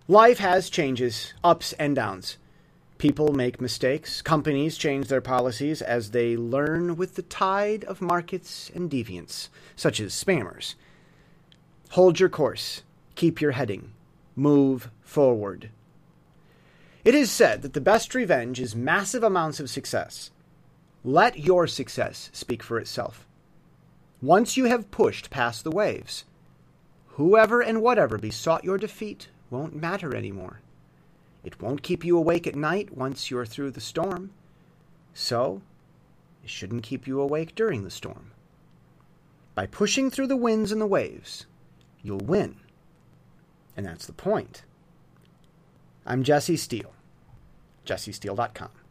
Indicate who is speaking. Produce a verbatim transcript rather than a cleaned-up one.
Speaker 1: Life has changes, ups and downs. People make mistakes. Companies change their policies as they learn with the tide of markets and deviants, such as spammers. Hold your course. Keep your heading. Move forward. It is said that the best revenge is massive amounts of success. Let your success speak for itself. Once you have pushed past the waves, whoever and whatever besought your defeat won't matter anymore. It won't keep you awake at night once you're through the storm. So, it shouldn't keep you awake during the storm. By pushing through the winds and the waves, you'll win. And that's the point. I'm Jesse Steele, jesse steele dot com.